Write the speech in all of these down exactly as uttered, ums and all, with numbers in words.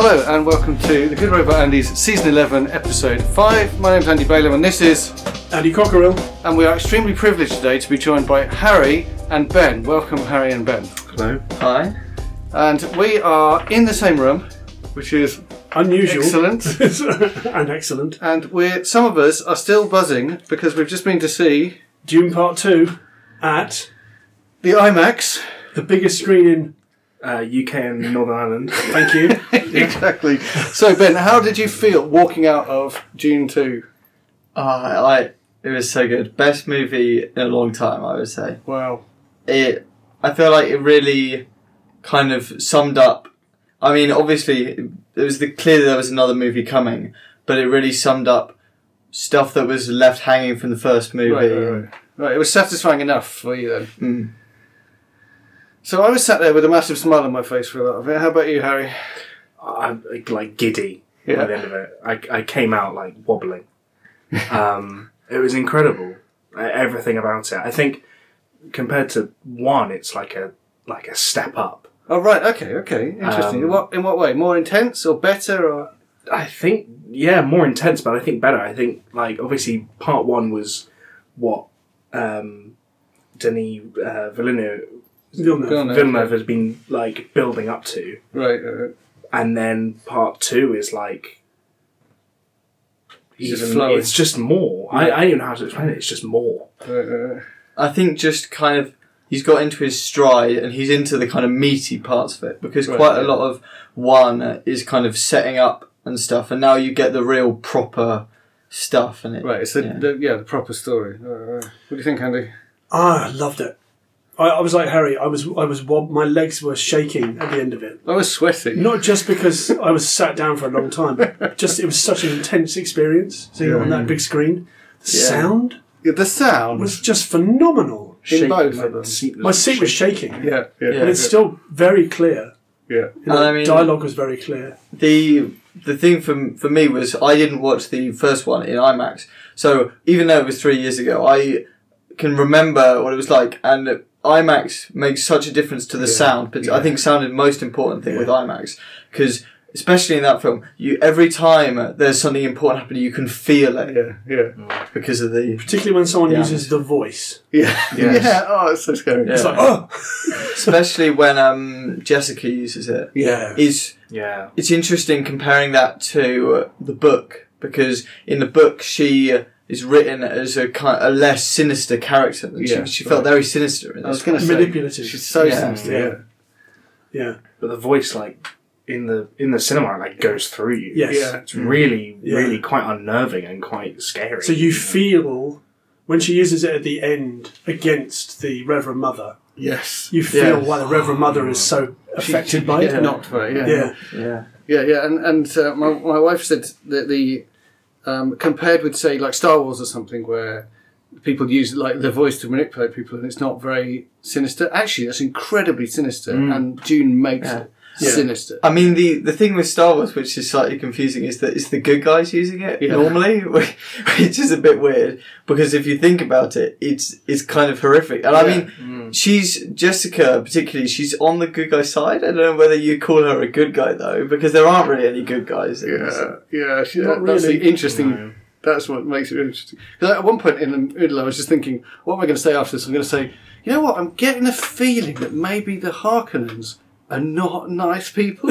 Hello and welcome to The Good Robot Andy's Season eleven, Episode five. My name's Andy Balaam and this is Andy Cockerill. And we are extremely privileged today to be joined by Harry and Ben. Welcome, Harry and Ben. Hello. Hi. And we are in the same room, which is unusual. Excellent. And excellent. And we're some of us are still buzzing because we've just been to see Dune Part two at the IMAX. The biggest screen in Uh, U K and Northern Ireland. Thank you. Exactly. So Ben, how did you feel walking out of Dune two? Uh, I, it was so good. Best movie in a long time, I would say. Wow. It. I feel like it really kind of summed up. I mean, obviously, it was the, clear there was another movie coming, but it really summed up stuff that was left hanging from the first movie. Right, right, right. Right, it was satisfying enough for you then. Mm. So I was sat there with a massive smile on my face for a lot of it. How about you, Harry? I'm like, like giddy Yeah. by the end of it. I, I came out like wobbling. Um, it was incredible. Uh, everything about it. I think compared to one, it's like a like a step up. Oh right, okay, okay, interesting. Um, in what in what way? More intense or better or? I think yeah, more intense, but I think better. I think like obviously part one was what um, Denis uh, Villeneuve. Villeneuve. Villeneuve. Villeneuve has been like building up to, Right, right. and then part two is like It's just even, flowing. it's just more. I, I don't even know how to explain it. It's just more. right, right, right. I think just kind of he's got into his stride and he's into the kind of meaty parts of it because Right, quite yeah. a lot of one is kind of setting up and stuff, and now you get the real proper stuff in it. Right, it's the Yeah. yeah, the, yeah, the proper story. Right, right. What do you think, Andy? Ah, I loved it. I, I was like Harry. I was. I was. Wob- my legs were shaking at the end of it. I was sweating. Not just because I was sat down for a long time, but just it was such an intense experience seeing it on that big screen. The Yeah. sound Yeah, the sound was just phenomenal. in Shake- both my of them. seat was My seat was shaking. shaking, Yeah, yeah, Yeah. but it's still very clear. yeah. You know, And I mean- dialogue was very clear. The the thing for for me was I didn't watch the first one in IMAX, so even though it was three years ago, I can remember what it was like, and IMAX makes such a difference to the Yeah, sound. But yeah. I think sound is the most important thing Yeah. with IMAX because especially in that film, you every time there's something important happening, you can feel it Yeah, yeah, because of the Particularly when someone Yeah. uses the voice. yeah, Yes. yeah. Oh, it's so scary. Yeah. It's like, oh! especially when um Jessica uses it. Yeah. Is Yeah. it's interesting comparing that to uh, the book because in the book she is written as a kind a less sinister character. And Yeah, she, she felt right. very sinister in I was this. going to say Manipulative. She's so Yeah. sinister. Yeah. Yeah. Yeah. But the voice, like in the in the cinema, like goes through you. Yes. Yeah. It's really, Yeah. really quite unnerving and quite scary. So you feel, when she uses it at the end against the Reverend Mother, Yes. you feel Yeah. why the Reverend Mother is so affected by Yeah. it. Not very. Yeah. Yeah. Yeah, Yeah, yeah, and and uh, my my wife said that the um, compared with say like Star Wars or something where people use like the voice to manipulate people and it's not very sinister. Actually, that's incredibly sinister, and Dune makes Yeah. it Yeah. sinister. I mean the the thing with Star Wars, which is slightly confusing, is that it's the good guys using it Yeah. normally, which is a bit weird because if you think about it, it's it's kind of horrific. And I Yeah. mean, she's Jessica particularly. She's on the good guy side. I don't know whether you call her a good guy though, because there aren't really any good guys. in this. Yeah, yeah, she, Not that's really. the interesting. No. That's what makes it interesting. Because at one point in the middle, I was just thinking, what am I going to say after this? I'm going to say, you know what? I'm getting a feeling that maybe the Harkonnens are not nice people.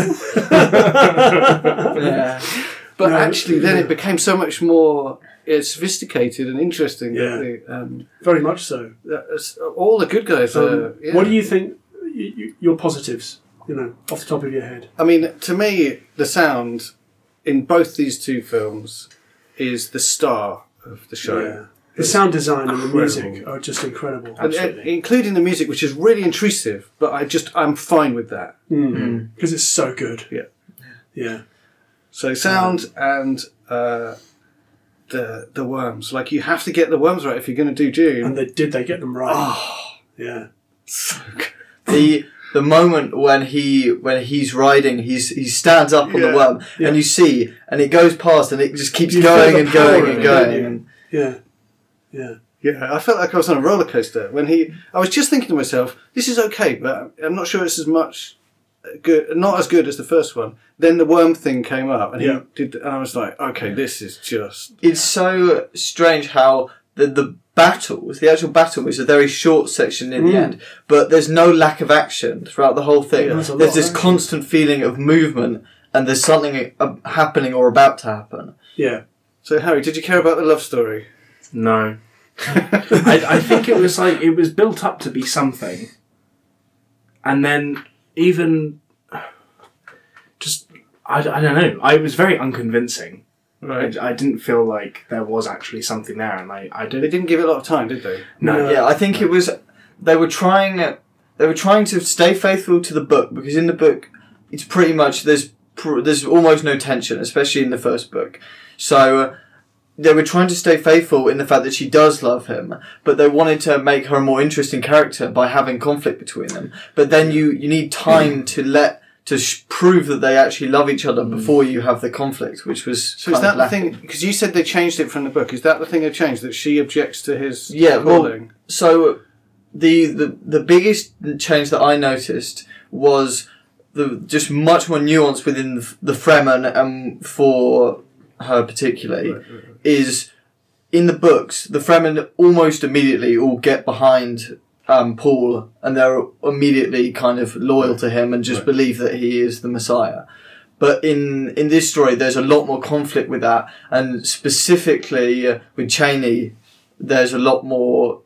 Yeah. But No, actually, then yeah. it became so much more uh, sophisticated and interesting. that Yeah. the, um, Very much so. that it's- all the good guys are. Um, Yeah. What do you think, y- y- your positives, you know, off the top of your head? I mean, to me, the sound in both these two films is the star of the show. Yeah. The sound design and the incredible. music are just incredible. And, uh, Absolutely. including the music, which is really intrusive, but I just I'm fine with that. Because it's so good. Yeah. Yeah. So sound and uh, the the worms, like you have to get the worms right if you're going to do Dune. And they did, they get them right. oh, Yeah. so good. the the moment when he when he's riding, he's he stands up on Yeah. the worm, Yeah. and you see, and it goes past, and it just keeps You feel going the and power going of and it, going. don't you? And Yeah. Yeah. Yeah, I felt like I was on a roller coaster when he. I was just thinking to myself, "This is okay, but I'm not sure it's as much good, not as good as the first one. Then the worm thing came up, and Yeah. he did, and I was like, okay, this is just. It's so strange how the the battles, the actual battle, is a very short section in the Mm. end, but there's no lack of action throughout the whole thing. Yeah, there's a lot there's of this action. constant feeling of movement, and there's something uh, happening or about to happen. Yeah. So Harry, did you care about the love story? No. I, I think it was like, it was built up to be something. And then even, just, I, I don't know, I it was very unconvincing. Right. I, I didn't feel like there was actually something there, and I, I They don't. didn't give it a lot of time, did they? No. Yeah, I think it was they were trying they were trying to stay faithful to the book, because in the book it's pretty much there's pr- there's almost no tension, especially in the first book. So uh, they were trying to stay faithful in the fact that she does love him, but they wanted to make her a more interesting character by having conflict between them. But then you you need time to let to sh- prove that they actually love each other before you have the conflict, which was So kind is that of the lacking. thing? Because you said they changed it from the book. Is that the thing they changed? That she objects to his Yeah, well, calling? So the, the the biggest change that I noticed was the just much more nuance within the, the Fremen, and for her particularly, Right, right, right. is in the books the Fremen almost immediately all get behind um, Paul, and they're immediately kind of loyal to him and just Right. believe that he is the Messiah. But in, in this story, there's a lot more conflict with that, and specifically uh, with Cheney, there's a lot more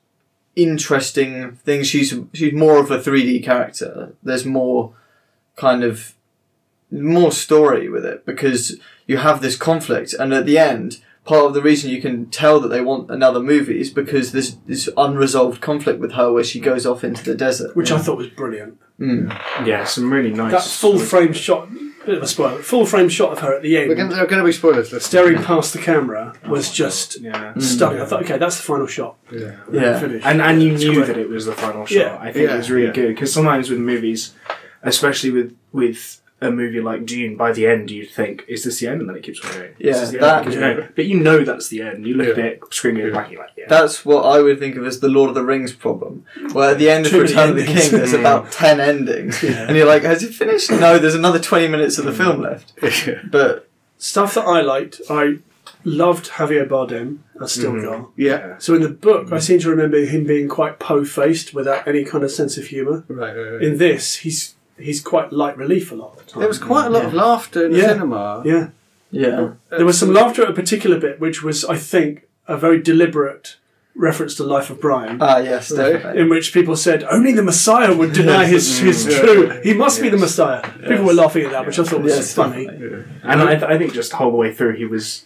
interesting things. She's she's more of a three D character. There's more kind of more story with it, because you have this conflict, and at the end, part of the reason you can tell that they want another movie is because there's this unresolved conflict with her where she goes off into the desert. Which I thought was brilliant. Mm. Yeah, some really nice. That full frame shot, bit of a spoiler, full frame shot of her at the We're end, gonna, there are going to be spoilers. Listen. staring past the camera, was just Yeah. stunning. I thought, okay, that's the final shot. Yeah. Yeah. Finish. And and you It's knew great. that it was the final shot. Yeah. I think Yeah. it was really Yeah. good, because sometimes with movies, especially with with a movie like Dune, by the end you'd think, "Is this the end?" And then it keeps on going. Yeah, Is this the that- end? Because you know, but you know that's the end. You look Yeah. at it, screaming and backing like, yeah. That's what I would think of as the Lord of the Rings problem, where at the end of Too many Return of the endings. King there's about ten endings, Yeah. and you're like, has it finished? No, there's another twenty minutes of the film left. But Stuff that I liked, I loved Javier Bardem as Stilgar. Yeah. So in the book, I seem to remember him being quite po-faced without any kind of sense of humour. Right, right, right. In this, he's he's quite light relief a lot of the time. There was quite a lot of laughter in the Yeah. cinema. Yeah. yeah, There was some laughter at a particular bit, which was, I think, a very deliberate reference to Life of Brian, ah yes, Right. definitely. in which people said only the Messiah would deny his, his Yeah. true. He must be the Yes. Messiah. People were laughing at that, which I thought was Yes, funny. definitely. And I, th- I think just the whole way through, he was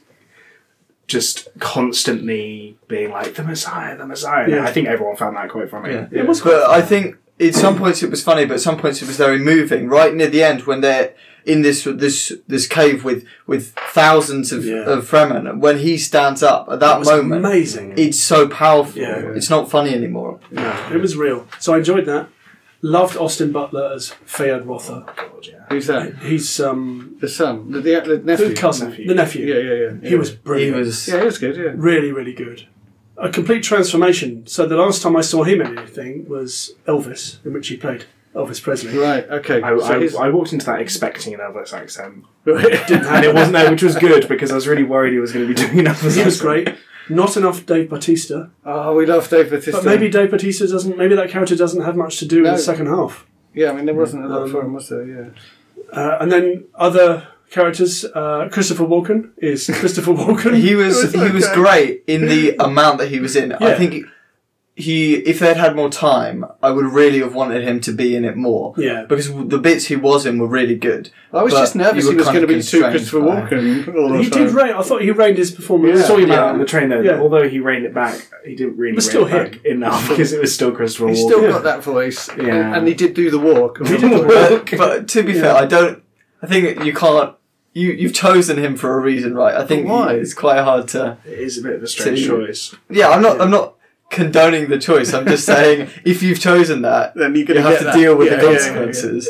just constantly being like, the Messiah, the Messiah. Yeah. I think everyone found that quite funny. Yeah. It was quite But I funny. think at some points it was funny, but at some points it was very moving. Right near the end, when they're in this this this cave with with thousands of, Yeah. of Fremen, and when he stands up at that That was moment, amazing. it's so powerful. Yeah. It's not funny anymore. No, it was real. So I enjoyed that. Loved Austin Butler as Fayed Rotha. God, yeah. Who's that? He's um, The son, the, the, the nephew. the cousin, Nephew. the nephew. Yeah, yeah, yeah. He was He brilliant. was. Yeah, he was good. Yeah. Really, really good. A complete transformation. So the last time I saw him in anything was Elvis, in which he played Elvis Presley. Right. Okay. I, so I, he's- I walked into that expecting an Elvis accent. Right. And it wasn't there, which was good, because I was really worried he was going to be doing an Elvis He was accent. great. Not enough Dave Bautista. Oh, we love Dave Bautista. But maybe Dave Bautista doesn't, maybe that character doesn't have much to do No. with the second half. Yeah, I mean there wasn't a lot Um, for him, was there? Yeah. Uh, and then other characters, uh, Christopher Walken is Christopher Walken. He was It was he was okay. great in the amount that he was in. I Yeah. think he if they'd had more time, I would really have wanted him to be in it more. Yeah. Because the bits he was in were really good. I was But just nervous you he were was kind going to of be too constrained Christopher by- Walken all the He time. did rein. I thought he reined his performance. Yeah. I saw you about Yeah. it on the train though. Yeah. Although he reined it back, he didn't really It was rein still it back enough, because it was still Christopher He's Walken. still Yeah. got that voice, Yeah. and he did do the walk. He did the But, but to be Yeah. fair, I don't. I think you can't. You you've chosen him for a reason, right? I think But why? it's quite hard to. It is a bit of a strange To- choice. Yeah, I'm not. I'm not condoning the choice. I'm just saying if you've chosen that, Then you're you going have to that. deal with Yeah, the yeah, yeah, consequences.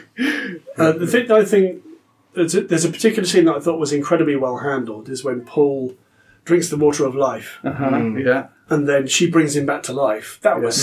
Uh, the thing that I think there's a, there's a particular scene that I thought was incredibly well handled is when Paul drinks the water of life yeah. Uh-huh. Mm. Yeah. and then she brings him back to life. That was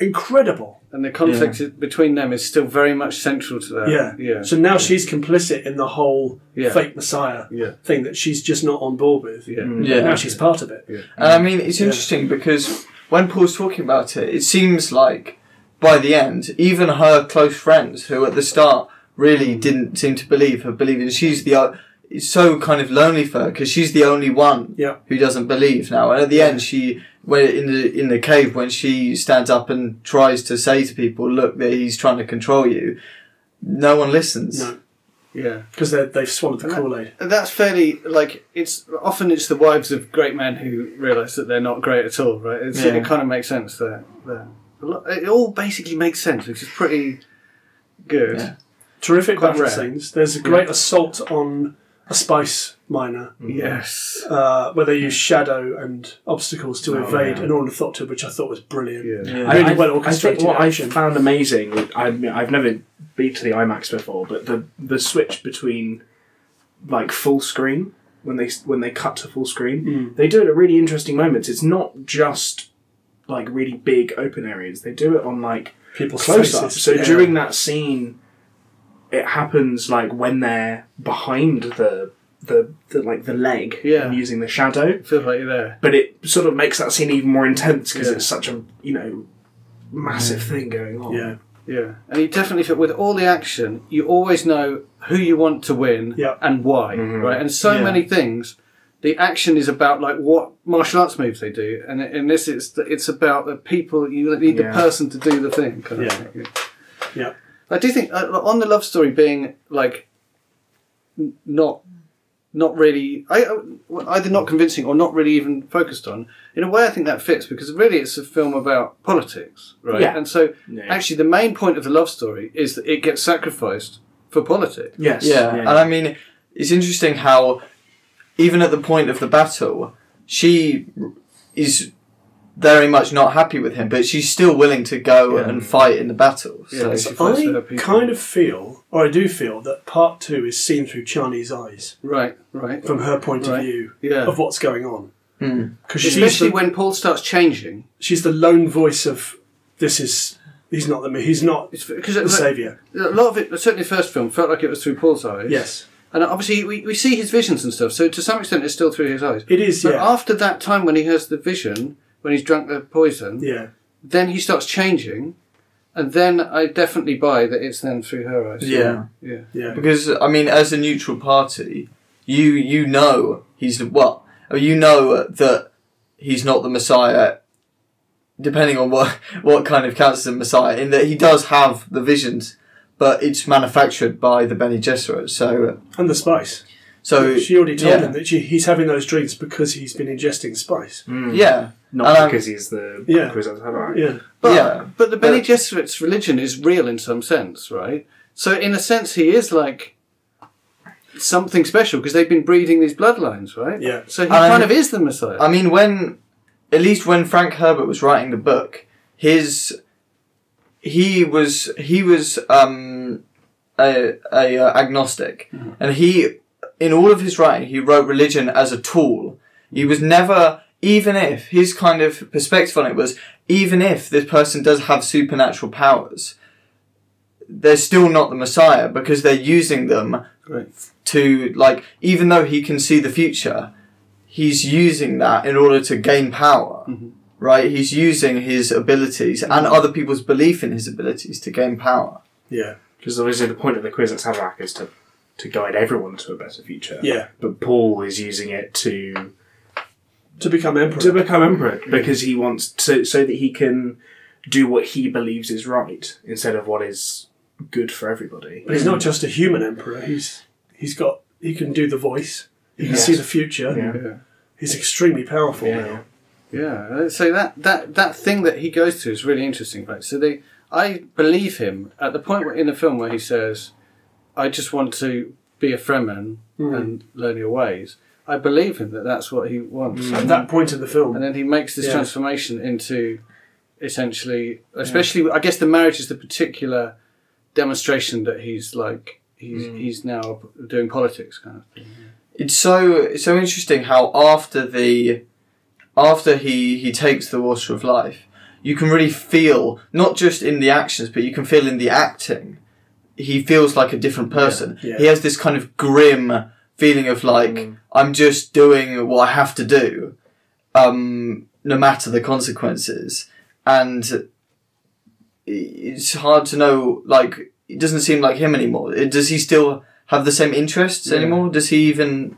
incredible. And the conflict Yeah. between them is still very much central to that. Yeah. Yeah. So now she's complicit in the whole Yeah. fake Messiah Yeah. thing that she's just not on board with. Yeah. Mm. Yeah. Now she's part of it. Yeah. And I mean, it's interesting because when Paul's talking about it, it seems like by the end, even her close friends, who at the start really didn't seem to believe her, believing she's the o- it's so kind of lonely for her because she's the only one Yeah. who doesn't believe now. And at the end, she when in the in the cave when she stands up and tries to say to people, "Look, that he's trying to control you," no one listens. No, Yeah. because they've swallowed the Kool-Aid. And that's fairly like it's often it's the wives of great men who realise that they're not great at all, right? It's, Yeah. It kind of makes sense there. there. A lot- It all basically makes sense, which is pretty good. Yeah. Terrific Quite battle rare. scenes. There's a great assault on a spice miner Yes. uh, where they use shadow and obstacles to Oh, evade yeah. an ornithopter, which I thought was brilliant. Yeah. Yeah. I, Really I, well I think orchestrated what action. I found amazing, with- I, I've never been to the IMAX before, but the the switch between like full screen when they when they cut to full screen, Mm. they do it at really interesting moments. It's not just like really big open areas; they do it on like People's close up. faces. So Yeah. during that scene, it happens like when they're behind the the, the like the leg Yeah. and using the shadow. I feel like you're there. But it sort of makes that scene even more intense because Yeah. it's such a you know massive thing going on. Yeah, Yeah. And you definitely feel with all the action, you always know who you want to win Yeah. and why, Mhm. right? And so Yeah. many things. The action is about like what martial arts moves they do, and in this it's it's about the people. You need Yeah. the person to do the thing. Kind of Yeah. thing. yeah, I do think uh, on the love story being like n- not not really I, uh, either not convincing or not really even focused on. In a way, I think that fits because really it's a film about politics, right? Yeah. And so Yeah. actually, the main point of the love story is that it gets sacrificed for politics. Yes. Yeah, and I mean, it's interesting how even at the point of the battle, she is very much not happy with him, but she's still willing to go Yeah. and fight in the battle. Yeah, So, she fights for her I people. kind of feel, or I do feel, that part two is seen through Chani's eyes, Right, right. from her point Right. of view Yeah. of what's going on. hmm. Because she's Especially the, when Paul starts changing. she's the lone voice of this is he's not the he's not Because the saviour. a lot of it, certainly the first film, felt like it was through Paul's eyes. Yes, And obviously, we, we see his visions and stuff, so to some extent, it's still through his eyes. it is. But Yeah, after that time when he has the vision, when he's drunk the poison, yeah, then he starts changing, and then I definitely buy that it's then through her eyes. Yeah. Yeah. yeah. Because I mean, as a neutral party, you you know he's well, you know that he's not the Messiah. Depending on what what kind of counts as a Messiah, in that he does have the visions, but it's manufactured by the Bene Gesserit. So And the spice. so She already told yeah. him that she, he's having those dreams because he's been ingesting spice. Mm. yeah. Not Um, because he's the Yeah. Kwisatz Haderach. Yeah, But, Yeah. but the Bene But- Gesserit's religion is real in some sense, right? So in a sense, he is like something special because they've been breeding these bloodlines, right? Yeah. So he Um, kind of is the Messiah. I mean, when at least when Frank Herbert was writing the book, his he was he was um, a, a uh, agnostic, Mm-hmm. and he in all of his writing he wrote religion as a tool. He was never, even if his kind of perspective on it was, even if this person does have supernatural powers, they're still not the Messiah because they're using them Right. to, like, even though he can see the future, he's using that in order to gain power, Mm-hmm. right? He's using his abilities and other people's belief in his abilities to gain power. yeah, Because obviously the point of the Kwisatz Haderach is to, to guide everyone to a better future. yeah. But Paul is using it to To become emperor. to become emperor because he wants to so that he can do what he believes is right instead of what is good for everybody. But he's not just a human emperor. He's he's got he can do the voice. He can Yes. see the future. Yeah. Yeah. He's extremely powerful Yeah. now. Yeah, uh, so that, that, that thing that he goes to is really interesting, right? So they, I believe him at the point where, in the film where he says, I just want to be a Fremen Mm. and learn your ways. I believe him that that's what he wants. At that point in the film, And then he makes this Yeah. transformation into essentially, especially, I guess the marriage is the particular demonstration that he's like, he's, Mm. he's now doing politics kind of thing. It's so it's so interesting how after the after he he takes the water of life, you can really feel, not just in the actions, but you can feel in the acting. He feels like a different person. Yeah. Yeah. He has this kind of grim feeling of like, Mm. I'm just doing what I have to do, um, no matter the consequences. And it's hard to know, like, it doesn't seem like him anymore. Does he still have the same interests Yeah. anymore? Does he even...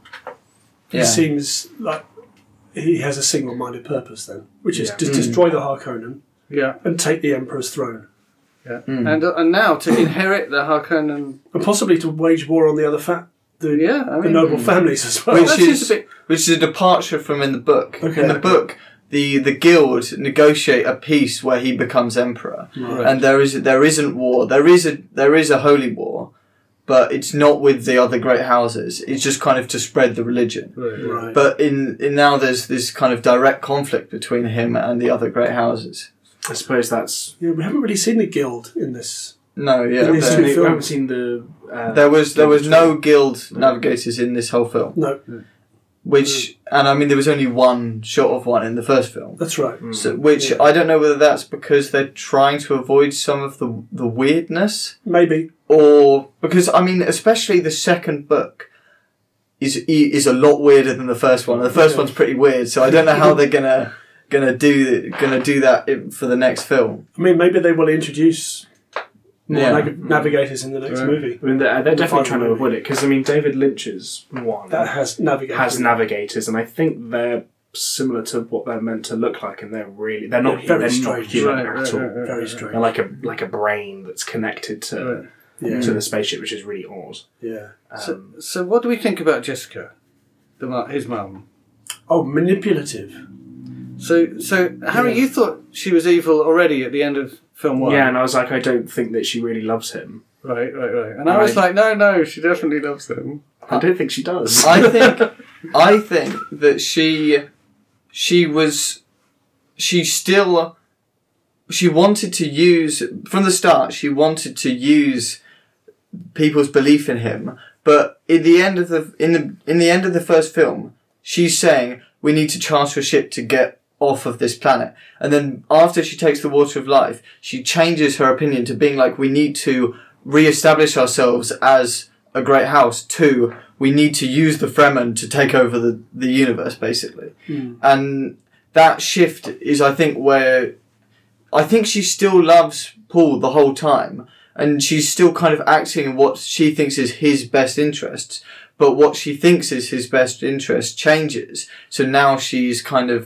He Yeah. seems like he has a single-minded purpose then, which is Yeah. to Mm. destroy the Harkonnen Yeah, and take the Emperor's throne. yeah. Mm. And uh, and now to inherit the Harkonnen. And possibly to wage war on the other fa- the, Yeah, I the mean, noble families as well. Which that is- seems a bit. Which is a departure from in the book. Okay. In the book, the, the guild negotiate a peace where he becomes emperor. Right. And there is there isn't war. There is a there is a holy war, but it's not with the other great houses. It's just kind of to spread the religion. Right. Right. But in, in now there's this kind of direct conflict between him and the other great houses. I suppose that's. Yeah, we haven't really seen the guild in this. No, yeah. These there- two We films. haven't seen the. Uh, There was there was no guild No. navigators in this whole film, No, which and I mean there was only one shot of one in the first film. that's right. Mm. So, which Yeah. I don't know whether that's because they're trying to avoid some of the the weirdness, Maybe. or because I mean, especially the second book is is a lot weirder than the first one. The first Yeah. one's pretty weird, so I don't know how they're gonna gonna do gonna do that in- for the next film. I mean, maybe they will introduce more Yeah. nav- navigators in the next Right. movie. I mean, they're, they're The definitely final trying to movie. avoid it because I mean, David Lynch's one That has navigators. has navigators, and I think they're similar to what they're meant to look like, and they're really they're not Yeah, very they're not strange. human Right, at right, all. right, right. Very strange. They're like a like a brain that's connected to Right. Yeah. to the spaceship, which is really odd. Yeah. So, Um, so what do we think about Jessica, the mu- his mum? Oh, manipulative. So, so Harry, Yeah. you thought she was evil already at the end of film one. yeah, and I was like, I don't think that she really loves him. Right, right, right. And I was like, no, no, she definitely loves him. I don't think she does. I think I think that she she was she still she wanted to use from the start. She wanted to use people's belief in him, but in the end of the in the in the end of the first film, she's saying we need to charter a ship to get off of this planet. And then after she takes the water of life, she changes her opinion to being like, we need to re-establish ourselves as a great house. Two, we need to use the Fremen to take over the, the universe, basically. Mm. And that shift is, I think, where I think she still loves Paul the whole time. And she's still kind of acting in what she thinks is his best interests. But what she thinks is his best interest changes. So now she's kind of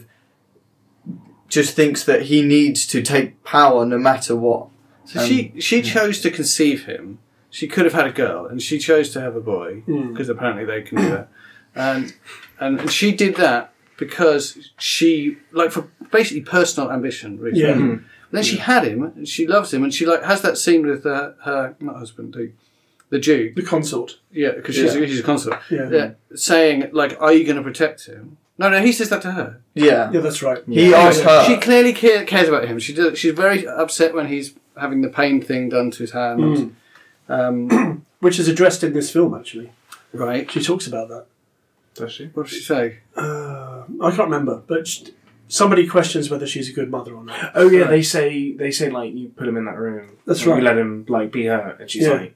just thinks that he needs to take power no matter what. So Um, she she chose to conceive him. She could have had a girl, and she chose to have a boy Mm. because apparently they can do that. And, and and she did that because she like for basically personal ambition. Really. Yeah. Mhm. Then she had him, and she loves him, and she like has that scene with uh, her not husband, the the Duke. The consort. Yeah, because she's Yeah. she's a consort. Yeah. Yeah, saying like, "Are you going to protect him?" No, no, he says that to her. Yeah. Yeah, that's right. He Yeah. asked her. She clearly care, cares about him. She does, she's very upset when he's having the pain thing done to his hand. Mm. Um, Which is addressed in this film, actually. right. She talks about that. Does she? What does she say? Uh, I can't remember, but sh- somebody questions whether she's a good mother or not. Oh yeah, Right. they say they say like you put him in that room. That's and right. You let him like be her, and she's Yeah. like,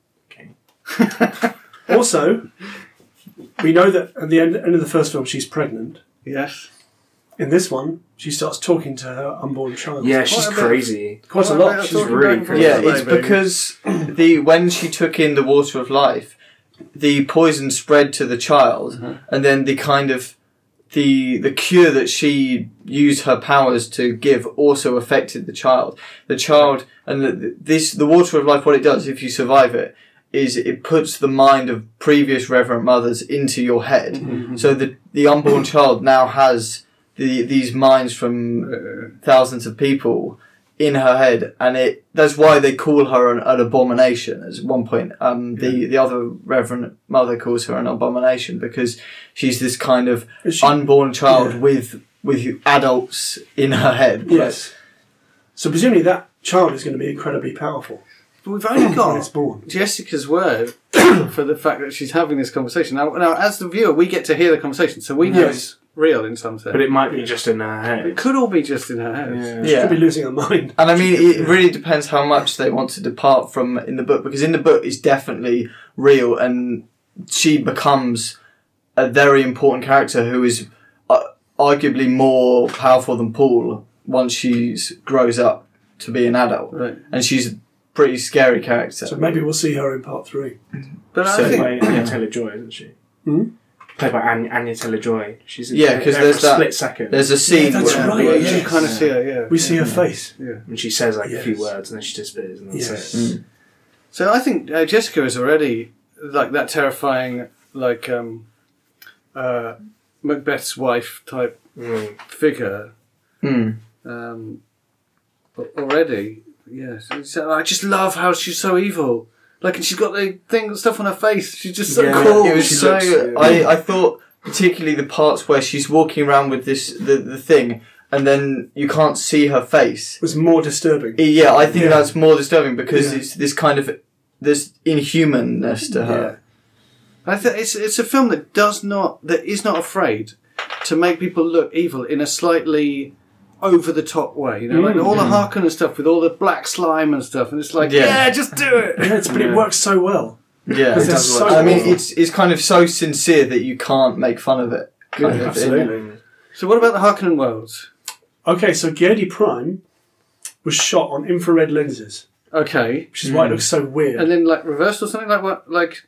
okay. Also, we know that at the end, end of the first film, she's pregnant. Yes. In this one, she starts talking to her unborn child. Yeah, she's Quite a bit. crazy. Quite a Well, lot. I'm She's talking really back and crazy. forth Yeah, today, it's baby. because the when she took in the water of life, the poison spread to the child, Uh-huh. and then the kind of the the cure that she used her powers to give also affected the child. The child and the, this the water of life. What it does, if you survive it, is it puts the mind of previous Reverend Mothers into your head. Mm-hmm. So the the unborn child now has the these minds from Uh, thousands of people in her head, and it that's why they call her an, an abomination. At one point, um, the the other Reverend Mother calls her an abomination because she's this kind of Is she- unborn child Yeah. with with adults in her head. Yes. So presumably that child is going to be incredibly powerful but we've only when it's got born. Jessica's word for the fact that she's having this conversation. Now, now, as the viewer, we get to hear the conversation, so we know Yes. it's real in some sense. But it might be just in her It head. could all be just in her head. Yeah. She Yeah. could be losing her mind. And I mean, it really depends how much they want to depart from in the book, because in the book it's definitely real, and she becomes a very important character who is uh, arguably more powerful than Paul once she grows up to be an adult, Right. and she's a pretty scary character. So maybe we'll see her in part three. But I So, think Played by Anya Taylor-Joy, isn't she? Hmm? Played by Anya, Anya Taylor-Joy. She's in Yeah, there 'cause for there's a that- split second. There's a scene Yeah, that's where, right, well, yes. you kind of see her, yeah. We see her face. Yeah. and she says like a few Yes. words and then she disappears and that's Yes. it. Mm. So I think uh, Jessica is already like that terrifying, like um, uh, Macbeth's wife type Mm. figure Mm. um, al- already. Yes, so I just love how she's so evil. Like, and she's got the thing, stuff on her face. She's just so Yeah, cool. It was She so. looks, yeah. I, I thought particularly the parts where she's walking around with this the, the thing, and then you can't see her face. It was more disturbing. Yeah, I think Yeah. that's more disturbing because Yeah. it's this kind of this inhumanness to her. I think it's it's a film that does not that is not afraid to make people look evil in a slightly over the top way. You know, like Mm. all the Harkonnen stuff with all the black slime and stuff, and it's like, Yeah. yeah, just do it. Yeah, it's, but it Yeah. works so well. Yeah, Because It they're does so work. I mean, awful. it's it's kind of so sincere that you can't make fun of it. Kind Yeah, of Absolutely. So what about the Harkonnen worlds? Okay, so Giedi Prime was shot on infrared lenses, Okay, which is why it Mm. looks so weird. and then like reversed or something like what? Like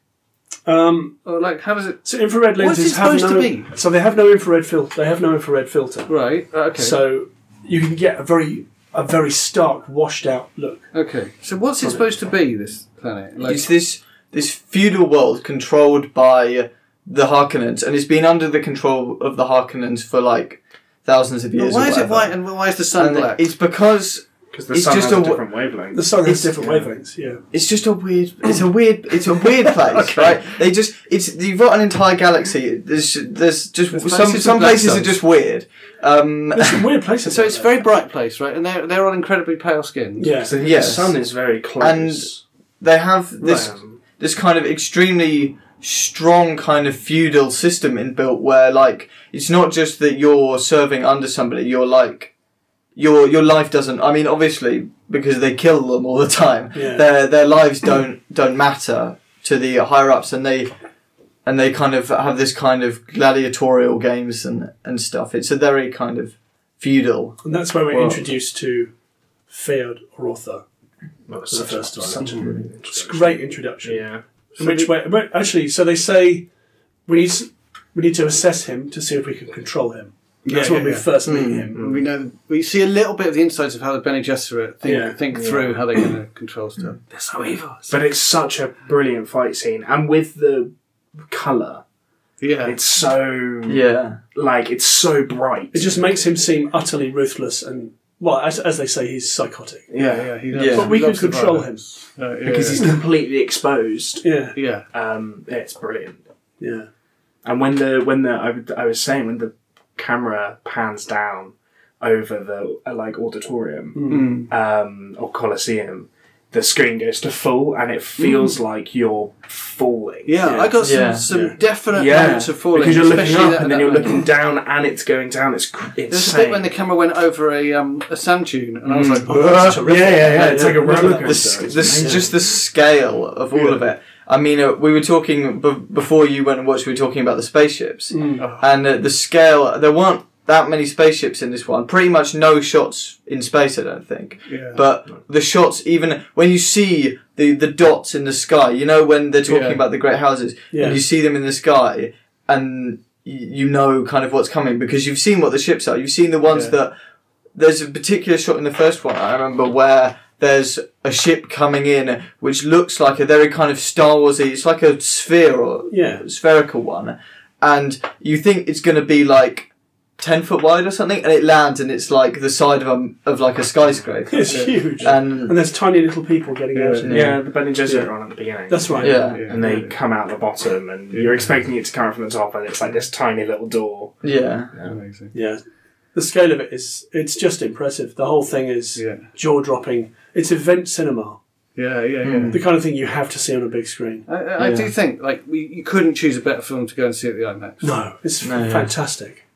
Um, or like how does it? so infrared What's lenses it have supposed no. to be? So they have no infrared filter. They have no infrared filter. Right. uh, Okay. So you can get a very a very stark, washed out look. okay. So what's it supposed to be? This planet? Like, It's this this feudal world controlled by the Harkonnens, and it's been under the control of the Harkonnens for like thousands of but years. why or is it whatever. white and why is the sun And black? it's because Because the It's sun just has a, a w- different wavelength. The sun has It's- different yeah. wavelengths. Yeah. it's just a weird. It's a weird. It's a weird place, Okay. right? They just. It's you've got an entire galaxy. There's there's just There's some places with some black places are suns. just weird. Um, There's some weird places. So out it's a there. very bright place, right? And they're they're all incredibly pale skinned. Yeah. So Yes. the sun is very close. And they have this Um, this kind of extremely strong kind of feudal system inbuilt where like it's not just that you're serving under somebody. You're like your your life doesn't. I mean, obviously because they kill them all the time. Yeah. Their their lives don't don't matter to the higher ups, and they and they kind of have this kind of gladiatorial games and and stuff. It's a very kind of feudal. And that's where we're Well- introduced to Feod Rotha. well, For the such, first time. such a brilliant It's a introduction. great introduction. Yeah. In which way? But actually, so they say we need s- we need to assess him to see if we can control him. That's Yeah, when yeah, we yeah. first meet Mm. him. We know we see a little bit of the insides of how the Bene Gesserit think Yeah. think Yeah. through how they're going to control stuff. They're so evil. But it's such a brilliant fight scene, and with the colour, Yeah, it's so Yeah. like it's so bright. It just makes him seem utterly ruthless and, well, as, as they say, he's psychotic. yeah, yeah. He loves, Yeah. But we he can loves the control him. violence. Uh, yeah, because he's yeah. completely exposed. Yeah, yeah. Um, yeah, it's brilliant. yeah. And when the when the I, would- I was saying when the camera pans down over the uh, like auditorium Mm. um, or coliseum, the screen goes to full, and it feels like you're falling. Yeah, Yeah. I got some, Yeah. some Yeah. definite Yeah, moments of falling. because you're looking especially up that- and then that you're moment. looking down, and it's going down. It's cr- There's a insane. bit when the camera went over a um, a sand dune, and I was Mm. like, Oh, that's "Whoa." terrific. yeah, yeah, yeah. It's like a Yeah. roller the, coaster. s- It's the, s- amazing. just the scale of all Yeah. of it. I mean, uh, we were talking b- before you went and watched. We were talking about the spaceships, Mm. Oh. and uh, the scale. There weren't that many spaceships in this one. Pretty much no shots in space, I don't think. Yeah. But the shots, even when you see the the dots in the sky, you know, when they're talking Yeah. about the great houses, Yeah. and you see them in the sky, and y- you know kind of what's coming because you've seen what the ships are. You've seen the ones Yeah. that. There's a particular shot in the first one I remember where there's a ship coming in which looks like a very kind of Star Warsy. It's like a sphere or Yeah. spherical one, and you think it's going to be like ten foot wide or something, and it lands and it's like the side of a of like a skyscraper. It's huge. And And there's tiny little people getting out of it. yeah, the Bene Gesserit Yeah. are on at the beginning. That's right. Yeah. And they come out the bottom, and you're expecting it to come out from the top, and it's like this tiny little door. yeah, Amazing. Yeah. The scale of it is, it's just impressive. The whole thing is Yeah. jaw-dropping. It's event cinema. Yeah, yeah, yeah. Mm. The kind of thing you have to see on a big screen. I, I I Yeah. do think like we, you couldn't choose a better film to go and see at the IMAX. No, it's No, yeah. fantastic.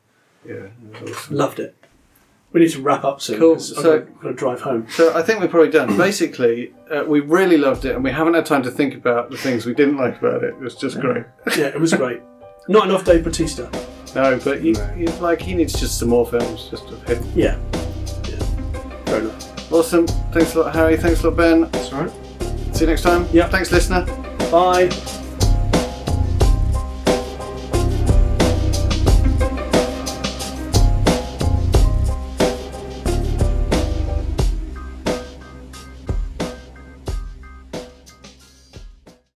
Yeah, it was awesome. Loved it. We need to wrap up soon. Cool, 'cause so- I've got to drive home. So I think we're probably done. Basically, uh, we really loved it, and we haven't had time to think about the things we didn't like about it. It was just great. Yeah, it was great. Not enough Dave Bautista. No, but you, No. you, like he needs just some more films, just of him. Yeah. Yeah. Fair enough. Awesome. Thanks a lot, Harry. Thanks a lot, Ben. That's all right. See you next time. Yeah. Thanks, listener. Bye.